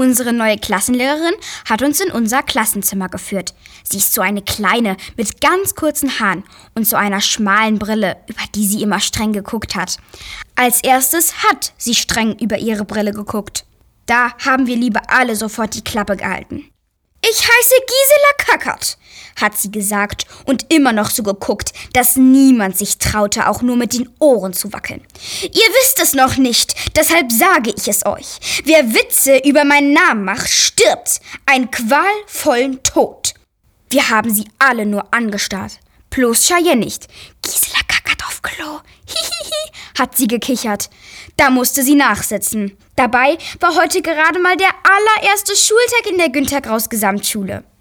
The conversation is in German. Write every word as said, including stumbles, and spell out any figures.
Unsere neue Klassenlehrerin hat uns in unser Klassenzimmer geführt. Sie ist so eine kleine, mit ganz kurzen Haaren und so einer schmalen Brille, über die sie immer streng geguckt hat. Als erstes hat sie streng über ihre Brille geguckt. Da haben wir lieber alle sofort die Klappe gehalten. »Ich heiße Gisela Kackert«, hat sie gesagt und immer noch so geguckt, dass niemand sich traute, auch nur mit den Ohren zu wackeln. »Ihr wisst es noch nicht, deshalb sage ich es euch. Wer Witze über meinen Namen macht, stirbt einen qualvollen Tod.« Wir haben sie alle nur angestarrt. Bloß Cheyenne nicht. »Gisela Kackert auf Klo. Hihihi«, hat sie gekichert. Da musste sie nachsitzen. Dabei war heute gerade mal der allererste Schultag in der Günter Graus Gesamtschule.